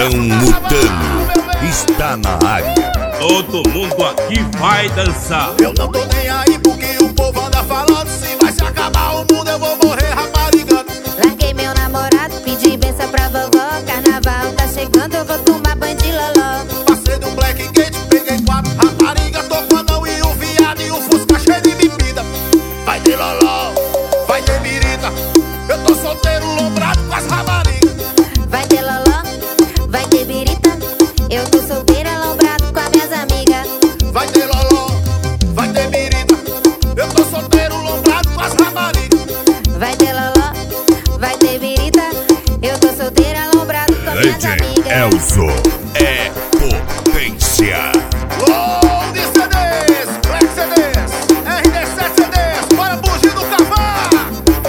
Tigrão Mutano está na área. Todo mundo aqui vai dançar. Eu não tô nem aí porque o povo anda falando. Se vai se acabar o mundo eu vou morrer raparigando. Larguei meu namorado, pedi benção pra vovó. Carnaval tá chegando, eu vou tomar banho de loló. Passei no Black Gate, peguei 4 raparigas, tô com anão e um viado e um fusca cheio de bebida. Vai de loló, vai de birita. Eu tô solteiro, lombrado com as raparigas. Vai ter loló, vai ter birita. Eu tô solteira, lombrado com as minhas amigas. Vai ter loló, vai ter birita. Eu tô solteiro, lombrado com as raparigas. Vai ter loló, vai ter birita. Eu tô solteira, lombrado com as minhas DJ amigas. Elzo é potência. Load CDs, Black CDs, RD7 CDs, bora fugir do cavalo.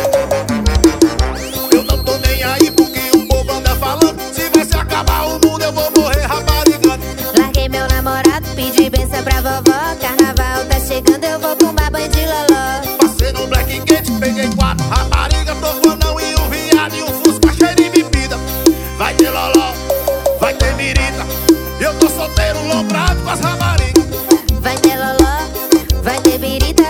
Eu não tô nem aí porque o povo anda falando. Se vai se acabar o mundo eu vou morrer raparigando. Larguei meu namorado, pedi benção pra vovó. Carnaval tá chegando, eu vou tomar banho de loló. Passei no Black Gate, peguei 4 raparigas, tô com anão e um viado e um fusca cheio de bebida. Vai ter loló, vai ter mirita. Eu tô solteiro, lombrado com as raparigas. Vai ter loló, vai ter birita.